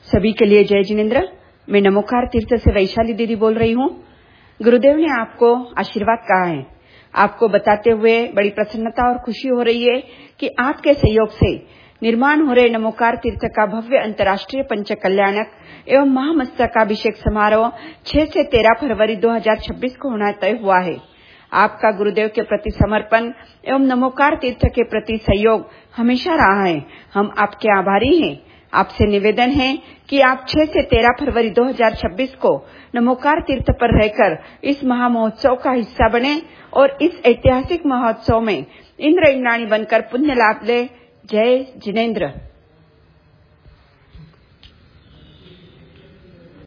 सभी के लिए जय जिनेन्द्र। मैं नमोकार तीर्थ से वैशाली दीदी बोल रही हूँ। गुरुदेव ने आपको आशीर्वाद कहा है। आपको बताते हुए बड़ी प्रसन्नता और खुशी हो रही है कि आपके सहयोग से निर्माण हो रहे नमोकार तीर्थ का भव्य अंतर्राष्ट्रीय पंच कल्याणक एवं महामस्तकाभिषेक समारोह 6 से 13 फरवरी 2026 को होना तय हुआ है। आपका गुरुदेव के प्रति समर्पण एवं नमोकार तीर्थ के प्रति सहयोग हमेशा रहा है। हम आपके आभारी हैं। आपसे निवेदन है कि आप 6 से 13 फरवरी 2026 को नमोकार तीर्थ पर रहकर इस महामहोत्सव का हिस्सा बने और इस ऐतिहासिक महोत्सव में इंद्र इंद्राणी बनकर पुण्य लाभ ले। जय जिनेन्द्र।